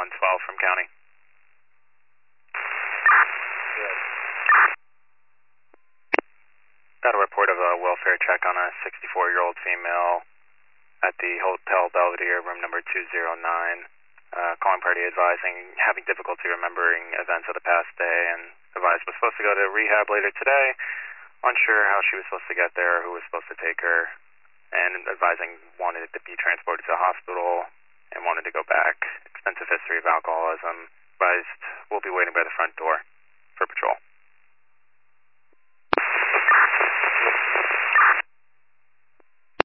112 from county. Good. Got a report of a welfare check on a 64-year-old female at the Hotel Belvedere, room number 209. Calling party advising having difficulty remembering events of the past day, and advised was supposed to go to rehab later today. Unsure how she was supposed to get there, who was supposed to take her, and advising wanted to be transported to the hospital and wanted to go back. Extensive history of alcoholism. Advised we'll be waiting by the front door for patrol.